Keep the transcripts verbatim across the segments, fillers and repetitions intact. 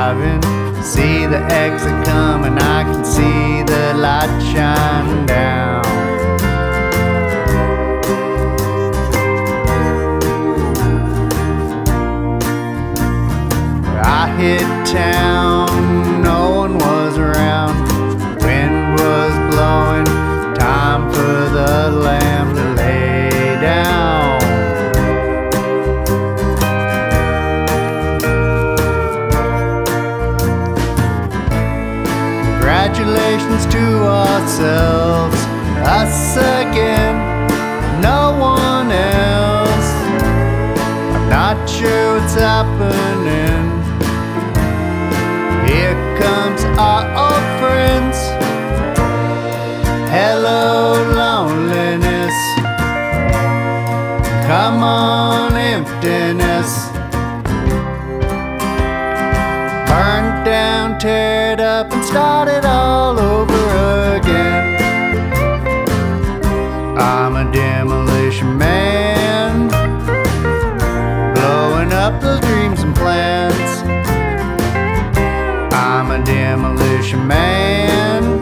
driving, see the exit coming, I can see the light shine down. I hit town, no one was around, wind was blowing, time for the lamb to lay down. Congratulations to ourselves, us again, no one else. I'm not sure what's happening. Here comes our old friends. Hello, loneliness. Come on, emptiness. Burn down, tear it up, and start it all over again. I'm a demolition man, blowing up those dreams and plans. I'm a demolition man.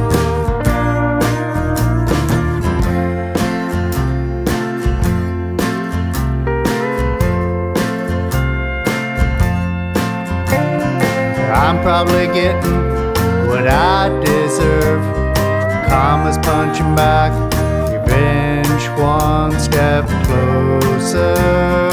I'm probably getting what I deserve. Karma's punching back, revenge one step closer.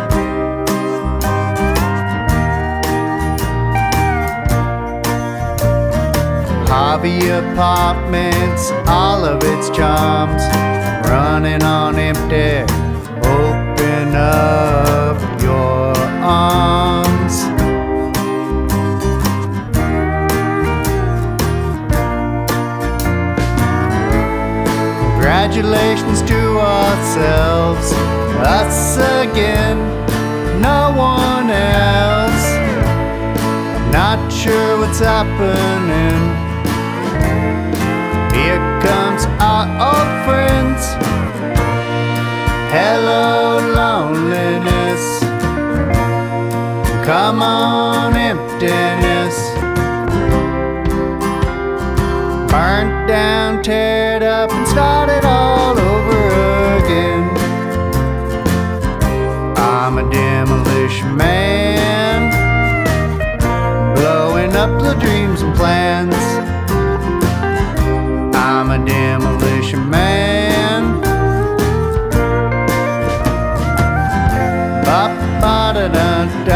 Harvey Apartments, all of its charms, running on empty. Open up your arms. Congratulations to ourselves, us again, no one else. I'm not sure what's happening. Here comes our old friends. Hello, loneliness. Come on, emptiness. Burnt down, tear it up, and start it all over again. I'm a demolition man, blowing up the dreams and plans. I'm a demolition man. Ba ba da da da.